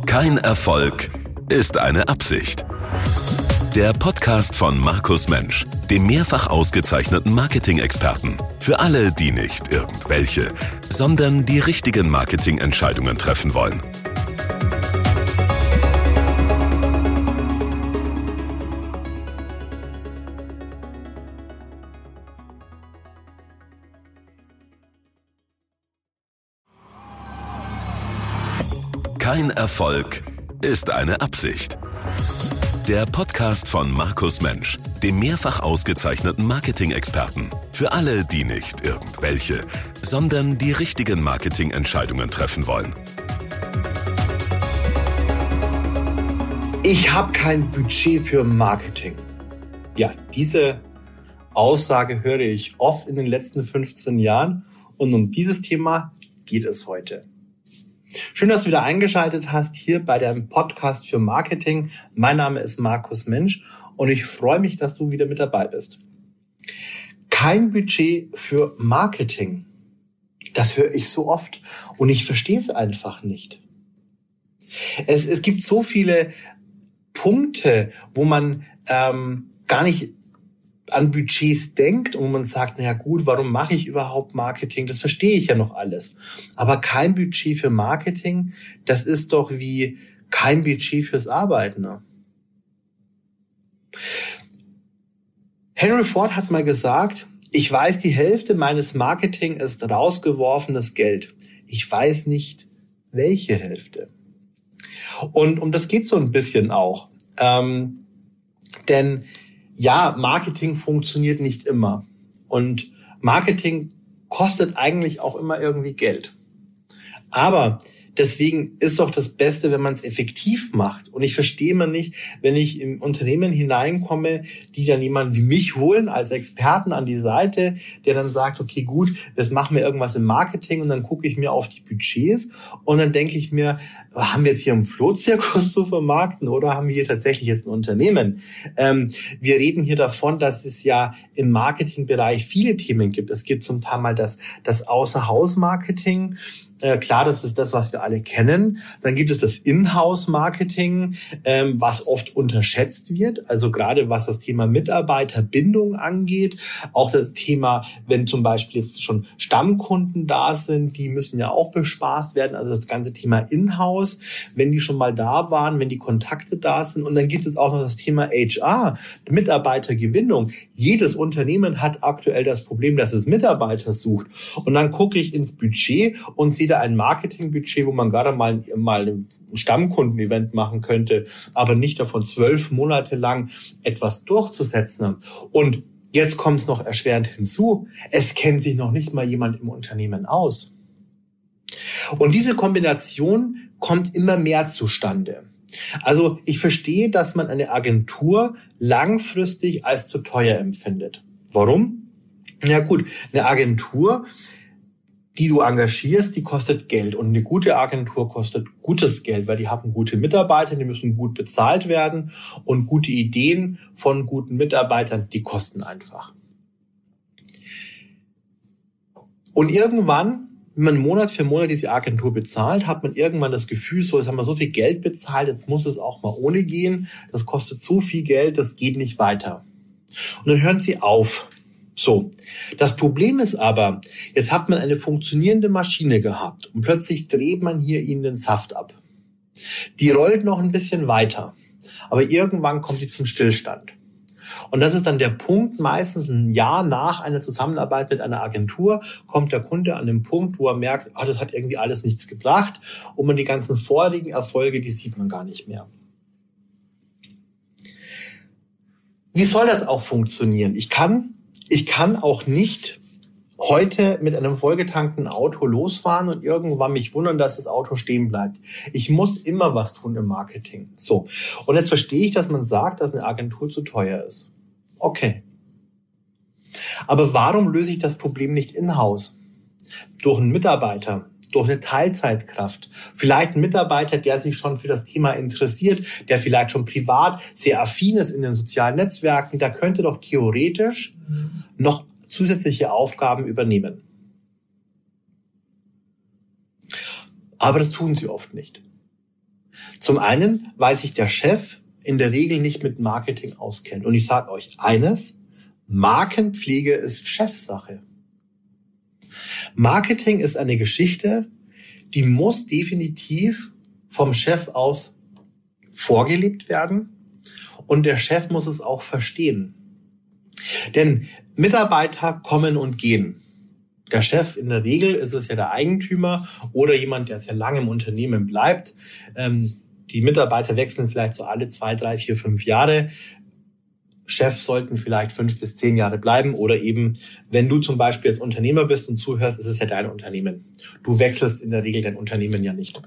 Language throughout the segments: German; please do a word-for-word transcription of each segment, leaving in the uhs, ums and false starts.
Kein Erfolg ist eine Absicht. Der Podcast von Markus Mensch, dem mehrfach ausgezeichneten Marketing-Experten. Für alle, die nicht irgendwelche, sondern die richtigen Marketingentscheidungen treffen wollen. Kein Erfolg ist eine Absicht. Der Podcast von Markus Mensch, dem mehrfach ausgezeichneten Marketing-Experten. Für alle, die nicht irgendwelche, sondern die richtigen Marketingentscheidungen treffen wollen. Ich habe kein Budget für Marketing. Ja, diese Aussage höre ich oft in den letzten fünfzehn Jahren und um dieses Thema geht es heute. Schön, dass du wieder eingeschaltet hast hier bei dem Podcast für Marketing. Mein Name ist Markus Mensch und ich freue mich, dass du wieder mit dabei bist. Kein Budget für Marketing. Das höre ich so oft und ich verstehe es einfach nicht. Es, es gibt so viele Punkte, wo man ähm, gar nicht an Budgets denkt und man sagt, naja gut, warum mache ich überhaupt Marketing? Das verstehe ich ja noch alles. Aber kein Budget für Marketing, das ist doch wie kein Budget fürs Arbeiten. Ne? Henry Ford hat mal gesagt, ich weiß, die Hälfte meines Marketing ist rausgeworfenes Geld. Ich weiß nicht, welche Hälfte. Und um das geht so ein bisschen auch. Ähm, denn ja, Marketing funktioniert nicht immer. Und Marketing kostet eigentlich auch immer irgendwie Geld. Aber deswegen ist doch das Beste, wenn man es effektiv macht. Und ich verstehe mal nicht, wenn ich in Unternehmen hineinkomme, die dann jemanden wie mich holen als Experten an die Seite, der dann sagt, okay, gut, jetzt machen wir irgendwas im Marketing und dann gucke ich mir auf die Budgets und dann denke ich mir, haben wir jetzt hier einen Flohzirkus zu vermarkten oder haben wir hier tatsächlich jetzt ein Unternehmen? Ähm, wir reden hier davon, dass es ja im Marketingbereich viele Themen gibt. Es gibt zum Teil mal das, das Außerhaus-Marketing. Äh, klar, das ist das, was wir alle kennen. Dann gibt es das Inhouse-Marketing, ähm, was oft unterschätzt wird. Also gerade was das Thema Mitarbeiterbindung angeht. Auch das Thema, wenn zum Beispiel jetzt schon Stammkunden da sind, die müssen ja auch bespaßt werden. Also das ganze Thema Inhouse, wenn die schon mal da waren, wenn die Kontakte da sind. Und dann gibt es auch noch das Thema H R, Mitarbeitergewinnung. Jedes Unternehmen hat aktuell das Problem, dass es Mitarbeiter sucht. Und dann gucke ich ins Budget und sehe ein Marketingbudget, wo man gerade mal, mal ein Stammkunden-Event machen könnte, aber nicht davon zwölf Monate lang etwas durchzusetzen haben. Und jetzt kommt es noch erschwerend hinzu, es kennt sich noch nicht mal jemand im Unternehmen aus. Und diese Kombination kommt immer mehr zustande. Also ich verstehe, dass man eine Agentur langfristig als zu teuer empfindet. Warum? Ja gut, eine Agentur, die du engagierst, die kostet Geld. Und eine gute Agentur kostet gutes Geld, weil die haben gute Mitarbeiter, die müssen gut bezahlt werden. Und gute Ideen von guten Mitarbeitern, die kosten einfach. Und irgendwann, wenn man Monat für Monat diese Agentur bezahlt, hat man irgendwann das Gefühl, so, jetzt haben wir so viel Geld bezahlt, jetzt muss es auch mal ohne gehen. Das kostet so viel Geld, das geht nicht weiter. Und dann hören sie auf. So, das Problem ist aber, jetzt hat man eine funktionierende Maschine gehabt und plötzlich dreht man hier ihnen den Saft ab. Die rollt noch ein bisschen weiter, aber irgendwann kommt die zum Stillstand. Und das ist dann der Punkt, meistens ein Jahr nach einer Zusammenarbeit mit einer Agentur, kommt der Kunde an den Punkt, wo er merkt, ah, das hat irgendwie alles nichts gebracht und man die ganzen vorigen Erfolge, die sieht man gar nicht mehr. Wie soll das auch funktionieren? Ich kann Ich kann auch nicht heute mit einem vollgetankten Auto losfahren und irgendwann mich wundern, dass das Auto stehen bleibt. Ich muss immer was tun im Marketing. So. Und jetzt verstehe ich, dass man sagt, dass eine Agentur zu teuer ist. Okay. Aber warum löse ich das Problem nicht in-house? Durch einen Mitarbeiter, durch eine Teilzeitkraft. Vielleicht ein Mitarbeiter, der sich schon für das Thema interessiert, der vielleicht schon privat sehr affin ist in den sozialen Netzwerken, der könnte doch theoretisch noch zusätzliche Aufgaben übernehmen. Aber das tun sie oft nicht. Zum einen, weil sich der Chef in der Regel nicht mit Marketing auskennt. Und ich sage euch eines, Markenpflege ist Chefsache. Marketing ist eine Geschichte, die muss definitiv vom Chef aus vorgelebt werden und der Chef muss es auch verstehen. Denn Mitarbeiter kommen und gehen. Der Chef, in der Regel ist es ja der Eigentümer oder jemand, der sehr lange im Unternehmen bleibt. Ähm, die Mitarbeiter wechseln vielleicht so alle zwei, drei, vier, fünf Jahre. Chefs sollten vielleicht fünf bis zehn Jahre bleiben oder eben, wenn du zum Beispiel als Unternehmer bist und zuhörst, ist es ja dein Unternehmen. Du wechselst in der Regel dein Unternehmen ja nicht.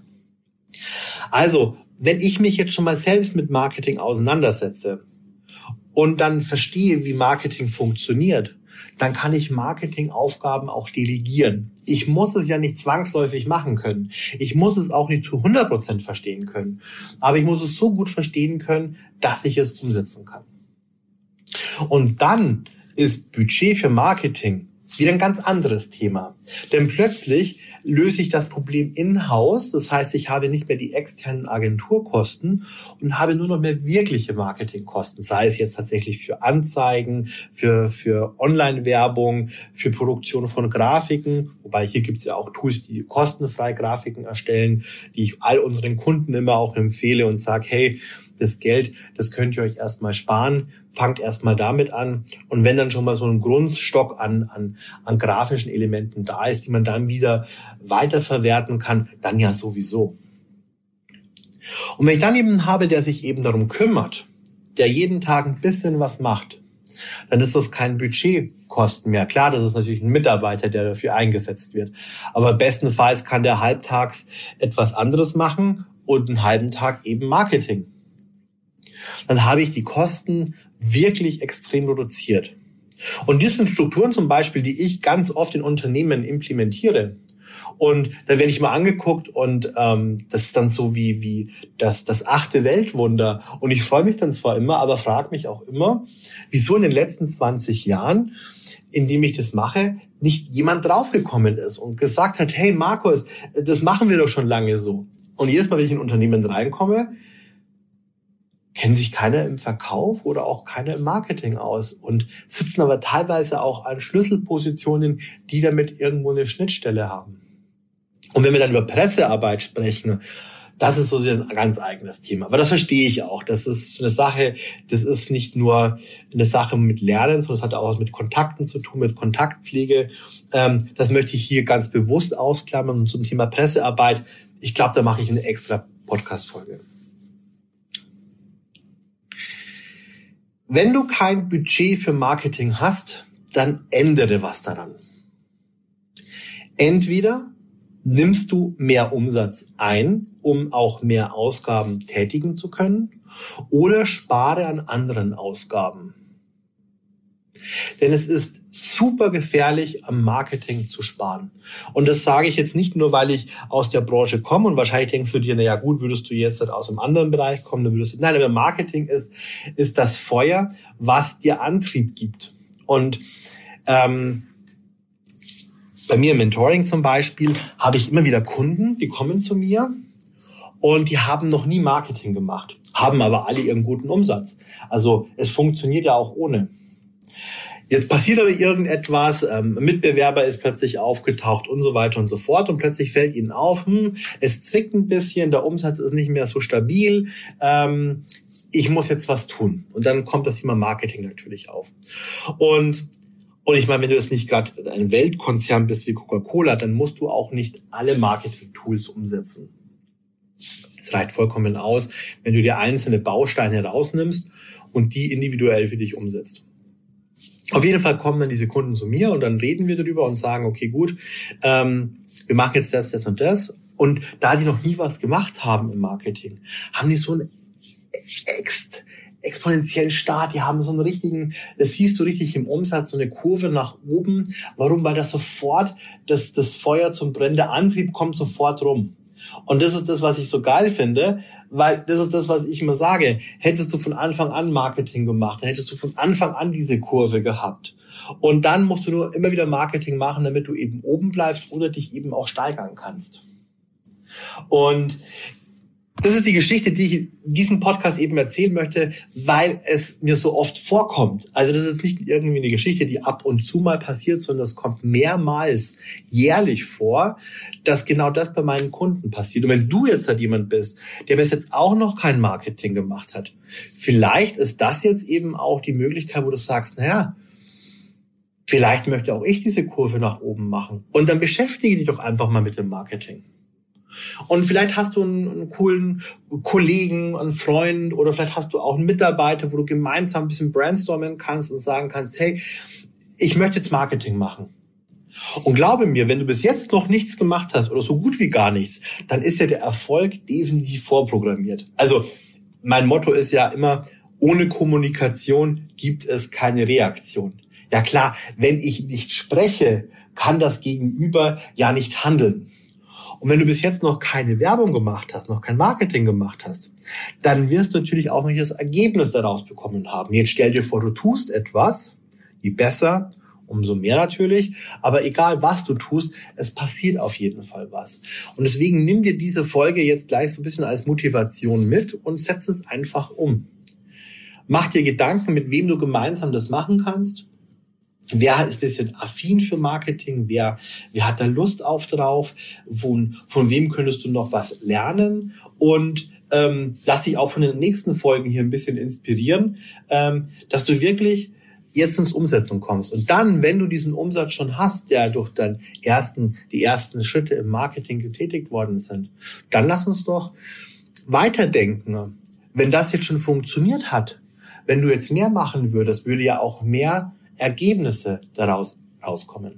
Also, wenn ich mich jetzt schon mal selbst mit Marketing auseinandersetze und dann verstehe, wie Marketing funktioniert, dann kann ich Marketingaufgaben auch delegieren. Ich muss es ja nicht zwangsläufig machen können. Ich muss es auch nicht zu hundert Prozent verstehen können. Aber ich muss es so gut verstehen können, dass ich es umsetzen kann. Und dann ist Budget für Marketing wieder ein ganz anderes Thema. Denn plötzlich löse ich das Problem in-house. Das heißt, ich habe nicht mehr die externen Agenturkosten und habe nur noch mehr wirkliche Marketingkosten. Sei es jetzt tatsächlich für Anzeigen, für, für Online-Werbung, für Produktion von Grafiken. Wobei hier gibt es ja auch Tools, die kostenfrei Grafiken erstellen, die ich all unseren Kunden immer auch empfehle und sage, hey, das Geld, das könnt ihr euch erstmal sparen. Fangt erstmal damit an. Und wenn dann schon mal so ein Grundstock an, an, an grafischen Elementen da ist, die man dann wieder weiterverwerten kann, dann ja sowieso. Und wenn ich dann jemanden habe, der sich eben darum kümmert, der jeden Tag ein bisschen was macht, dann ist das kein Budgetkosten mehr. Klar, das ist natürlich ein Mitarbeiter, der dafür eingesetzt wird. Aber bestenfalls kann der halbtags etwas anderes machen und einen halben Tag eben Marketing. Dann habe ich die Kosten wirklich extrem reduziert. Und das sind Strukturen zum Beispiel, die ich ganz oft in Unternehmen implementiere. Und dann werde ich mal angeguckt und ähm, das ist dann so wie wie das das achte Weltwunder. Und ich freue mich dann zwar immer, aber frage mich auch immer, wieso in den letzten zwanzig Jahren, in dem ich das mache, nicht jemand draufgekommen ist und gesagt hat, hey Markus, das machen wir doch schon lange so. Und jedes Mal, wenn ich in ein Unternehmen reinkomme, kennen sich keiner im Verkauf oder auch keiner im Marketing aus und sitzen aber teilweise auch an Schlüsselpositionen, die damit irgendwo eine Schnittstelle haben. Und wenn wir dann über Pressearbeit sprechen, das ist so ein ganz eigenes Thema. Aber das verstehe ich auch. Das ist eine Sache, das ist nicht nur eine Sache mit Lernen, sondern es hat auch was mit Kontakten zu tun, mit Kontaktpflege. Das möchte ich hier ganz bewusst ausklammern. Und zum Thema Pressearbeit, ich glaube, da mache ich eine extra Podcast-Folge. Wenn du kein Budget für Marketing hast, dann ändere was daran. Entweder nimmst du mehr Umsatz ein, um auch mehr Ausgaben tätigen zu können, oder spare an anderen Ausgaben. Denn es ist super gefährlich, am Marketing zu sparen. Und das sage ich jetzt nicht nur, weil ich aus der Branche komme und wahrscheinlich denkst du dir, na ja gut, würdest du jetzt aus einem anderen Bereich kommen, dann würdest du, nein, aber Marketing ist, ist das Feuer, was dir Antrieb gibt. Und ähm, bei mir im Mentoring zum Beispiel habe ich immer wieder Kunden, die kommen zu mir und die haben noch nie Marketing gemacht, haben aber alle ihren guten Umsatz. Also es funktioniert ja auch ohne. Jetzt passiert aber irgendetwas, ähm, ein Mitbewerber ist plötzlich aufgetaucht und so weiter und so fort und plötzlich fällt ihnen auf, hm, es zwickt ein bisschen, der Umsatz ist nicht mehr so stabil, ähm, ich muss jetzt was tun. Und dann kommt das Thema Marketing natürlich auf. Und Und ich meine, wenn du jetzt nicht gerade ein Weltkonzern bist wie Coca-Cola, dann musst du auch nicht alle Marketing-Tools umsetzen. Es reicht vollkommen aus, wenn du dir einzelne Bausteine rausnimmst und die individuell für dich umsetzt. Auf jeden Fall kommen dann diese Kunden zu mir und dann reden wir darüber und sagen, okay, gut, ähm, wir machen jetzt das, das und das. Und da die noch nie was gemacht haben im Marketing, haben die so einen ext exponentiellen Start, die haben so einen richtigen, das siehst du richtig im Umsatz, so eine Kurve nach oben. Warum? Weil das sofort, das, das Feuer zum Brennen, der Antrieb kommt sofort rum. Und das ist das, was ich so geil finde, weil das ist das, was ich immer sage. Hättest du von Anfang an Marketing gemacht, dann hättest du von Anfang an diese Kurve gehabt. Und dann musst du nur immer wieder Marketing machen, damit du eben oben bleibst oder dich eben auch steigern kannst. Und Das ist die Geschichte, die ich in diesem Podcast eben erzählen möchte, weil es mir so oft vorkommt. Also das ist nicht irgendwie eine Geschichte, die ab und zu mal passiert, sondern es kommt mehrmals jährlich vor, dass genau das bei meinen Kunden passiert. Und wenn du jetzt halt jemand bist, der bis jetzt auch noch kein Marketing gemacht hat, vielleicht ist das jetzt eben auch die Möglichkeit, wo du sagst, naja, vielleicht möchte auch ich diese Kurve nach oben machen. Und dann beschäftige dich doch einfach mal mit dem Marketing. Und vielleicht hast du einen, einen coolen Kollegen, einen Freund oder vielleicht hast du auch einen Mitarbeiter, wo du gemeinsam ein bisschen brainstormen kannst und sagen kannst, hey, ich möchte jetzt Marketing machen. Und glaube mir, wenn du bis jetzt noch nichts gemacht hast oder so gut wie gar nichts, dann ist ja der Erfolg definitiv vorprogrammiert. Also mein Motto ist ja immer, ohne Kommunikation gibt es keine Reaktion. Ja klar, wenn ich nicht spreche, kann das Gegenüber ja nicht handeln. Und wenn du bis jetzt noch keine Werbung gemacht hast, noch kein Marketing gemacht hast, dann wirst du natürlich auch nicht das Ergebnis daraus bekommen haben. Jetzt stell dir vor, du tust etwas, je besser, umso mehr natürlich, aber egal was du tust, es passiert auf jeden Fall was. Und deswegen nimm dir diese Folge jetzt gleich so ein bisschen als Motivation mit und setz es einfach um. Mach dir Gedanken, mit wem du gemeinsam das machen kannst. Wer ist ein bisschen affin für Marketing? Wer, wer hat da Lust auf drauf? Von, von wem könntest du noch was lernen? Und ähm, lass dich auch von den nächsten Folgen hier ein bisschen inspirieren, ähm, dass du wirklich jetzt ins Umsetzen kommst. Und dann, wenn du diesen Umsatz schon hast, der durch dann ersten, die ersten Schritte im Marketing getätigt worden sind, dann lass uns doch weiterdenken. Wenn das jetzt schon funktioniert hat, wenn du jetzt mehr machen würdest, würde ja auch mehr Ergebnisse daraus rauskommen.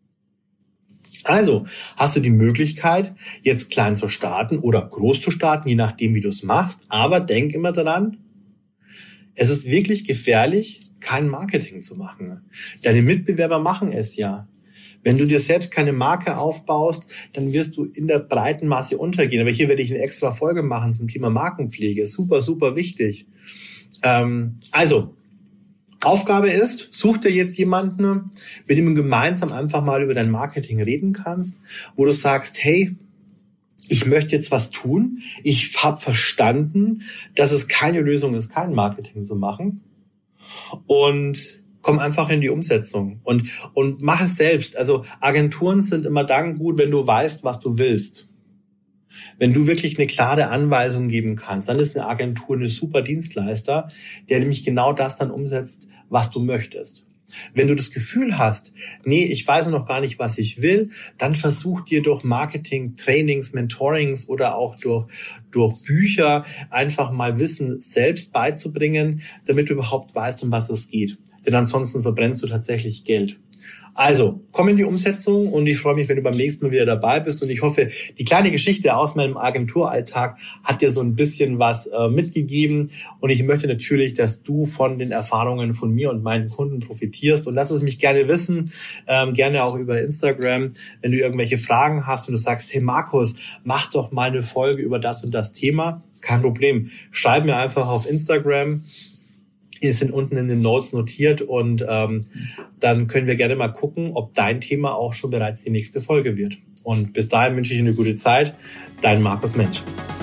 Also hast du die Möglichkeit, jetzt klein zu starten oder groß zu starten, je nachdem, wie du es machst. Aber denk immer daran, es ist wirklich gefährlich, kein Marketing zu machen. Deine Mitbewerber machen es ja. Wenn du dir selbst keine Marke aufbaust, dann wirst du in der breiten Masse untergehen. Aber hier werde ich eine extra Folge machen zum Thema Markenpflege. Super, super wichtig. Ähm, also, Aufgabe ist, such dir jetzt jemanden, mit dem du gemeinsam einfach mal über dein Marketing reden kannst, wo du sagst, hey, ich möchte jetzt was tun. Ich habe verstanden, dass es keine Lösung ist, kein Marketing zu machen. Und komm einfach in die Umsetzung und, und mach es selbst. Also Agenturen sind immer dann gut, wenn du weißt, was du willst. Wenn du wirklich eine klare Anweisung geben kannst, dann ist eine Agentur eine super Dienstleister, der nämlich genau das dann umsetzt, was du möchtest. Wenn du das Gefühl hast, nee, ich weiß noch gar nicht, was ich will, dann versuch dir durch Marketing, Trainings, Mentorings oder auch durch, durch Bücher einfach mal Wissen selbst beizubringen, damit du überhaupt weißt, um was es geht. Denn ansonsten verbrennst du tatsächlich Geld. Also, komm in die Umsetzung und ich freue mich, wenn du beim nächsten Mal wieder dabei bist und ich hoffe, die kleine Geschichte aus meinem Agenturalltag hat dir so ein bisschen was äh, mitgegeben und ich möchte natürlich, dass du von den Erfahrungen von mir und meinen Kunden profitierst und lass es mich gerne wissen, ähm, gerne auch über Instagram, wenn du irgendwelche Fragen hast und du sagst, hey Markus, mach doch mal eine Folge über das und das Thema, kein Problem, schreib mir einfach auf Instagram. Die sind unten in den Notes notiert und ähm, dann können wir gerne mal gucken, ob dein Thema auch schon bereits die nächste Folge wird. Und bis dahin wünsche ich eine gute Zeit. Dein Markus Mensch.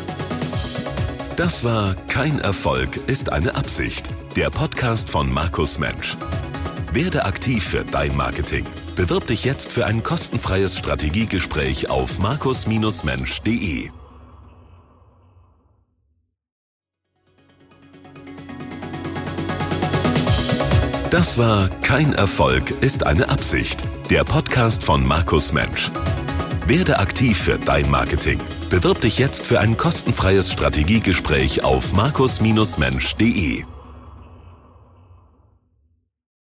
Das war Kein Erfolg ist eine Absicht. Der Podcast von Markus Mensch. Werde aktiv für dein Marketing. Bewirb dich jetzt für ein kostenfreies Strategiegespräch auf markus Mensch punkt de. Das war Kein Erfolg ist eine Absicht. Der Podcast von Markus Mensch. Werde aktiv für dein Marketing. Bewirb dich jetzt für ein kostenfreies Strategiegespräch auf markus Mensch punkt de.